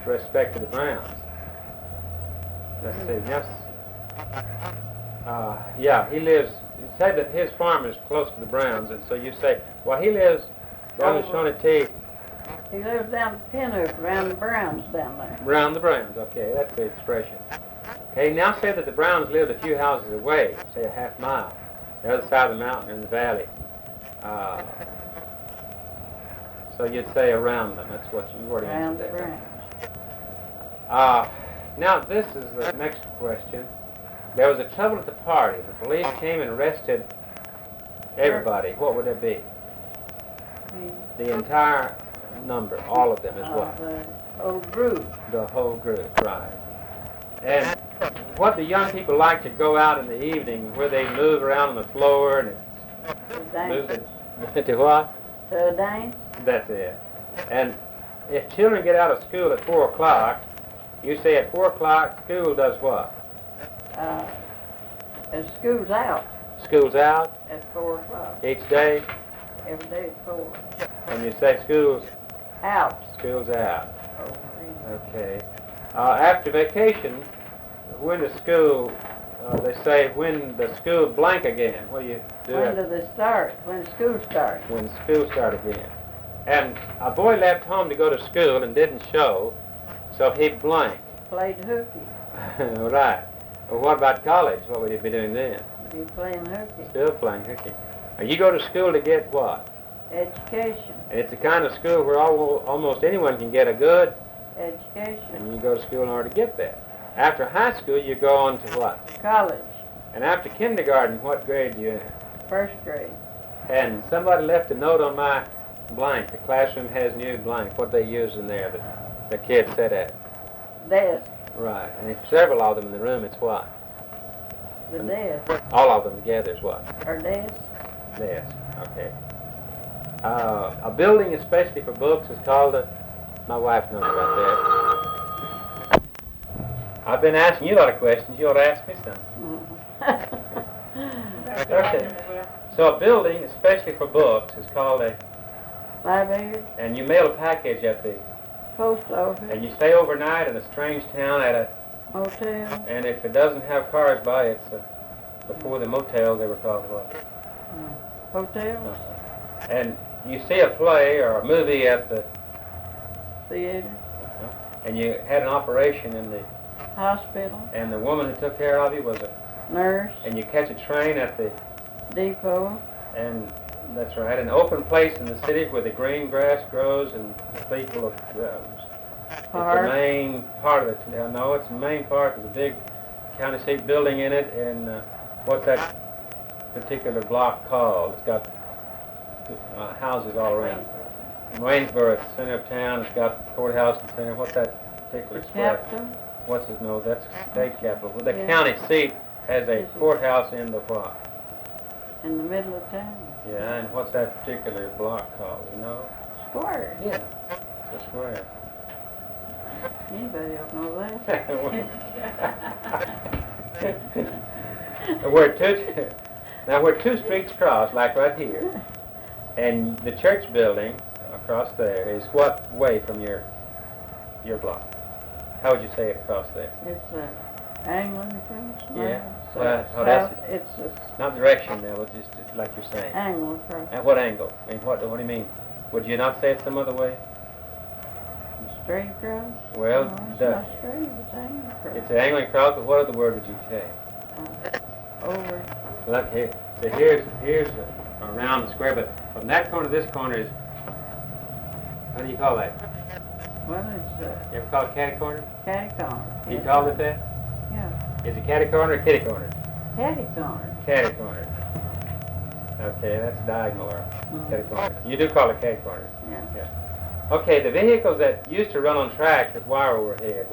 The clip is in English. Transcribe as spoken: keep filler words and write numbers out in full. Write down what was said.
respect to the Browns. Let's see. Yes. Uh, yeah, he lives. You say that his farm is close to the Browns, and so you say, well, he lives down in Shawnee T. He lives down at Pinhook, around the Browns down there. Around the Browns. Okay, that's the expression. Okay, now say that the Browns lived a few houses away, say a half mile, the other side of the mountain in the valley. Uh, so you'd say around them. That's what you already Around answered the that. Browns. Uh, now this is the next question. There was a trouble at the party. The police came and arrested everybody. What would it be? The, The entire number, all of them is uh, what? the old group. The whole group, right. And what do young people like to go out in the evening where they move around on the floor and To move dance. it to what? To a dance. That's it. And if children get out of school at four o'clock, you say at four o'clock, school does what? Uh, and school's out School's out at four o'clock. each day, Every day at four. and you say school's, Out. school's out. Over Okay. Uh, after vacation, when the school, uh, they say when the school blank again. What do you do? When at- do they start? When school starts? when school started again. And a boy left home to go to school and didn't show, so he blanked. Played hooky. Right. Well, what about college? What would he be doing then? Be playing hooky. Still playing hooky. Now, you go to school to get what? Education. And it's the kind of school where al- almost anyone can get a good, Education. and you go to school in order to get that. After high school, you go on to what? College. And after kindergarten, what grade do you in? First grade. And somebody left a note on my blank. The classroom has new blank. What they use in there that the kids sit at. Desk. Right. And if several of them in the room, it's what? The desk. All of them together is what? Or desk. Desk. Okay. Uh, a building especially for books is called a... My wife knows about that. I've been asking you a lot of questions. You ought to ask me some. Okay. So a building, especially for books, is called a... Library. And you mail a package at the... Post office. And you stay overnight in a strange town at a... Motel. And if it doesn't have cars by it, it's a, before the motel, they were called what? Hotel. And you see a play or a movie at the... Theater. And you had an operation in the... Hospital. And the woman who took care of you was a... Nurse. And you catch a train at the... Depot. And that's right, an open place in the city where the green grass grows and the people of... Uh, it's the Park. main part of it. Yeah, no, it's the main part. There's a big county seat building in it, and uh, what's that particular block called? It's got uh, houses all around. Waynesboro, at the center of town, it's got courthouse in the center. What's that particular square? Capitol. What's it? No, that's state capitol. Well, the Yeah. county seat has a Is it- courthouse in the what? In the middle of town. Yeah, and what's that particular block called? You know? Square. Yeah, it's a square. Anybody else know that? where two, now where two streets cross, like right here, and the church building across there is what way from your your block? How would you say it across there? It's a Anglin across. no, Yeah. South, Well, oh, that's south, it's a Not direction, now, but just just like you're saying. angle across. At what angle? I mean, what what do you mean? Would you not say it some other way? Straight across? Well, no, it's the- not straight, it's angle across. It's an angling cross, but what other word would you say? Uh, over. Look here. So here's here's a, a round square, but from that corner to this corner is, how do you call that? Well, it's uh, You ever call it catty corner? catty corner. You Yes. called it that? Yeah, Is it catty corner or kitty corner? catty corner. Catty corner. Okay, that's diagonal or Mhm. catty corner. You do call it catty corner. Yeah. Okay, the vehicles that used to run on tracks with wire overhead,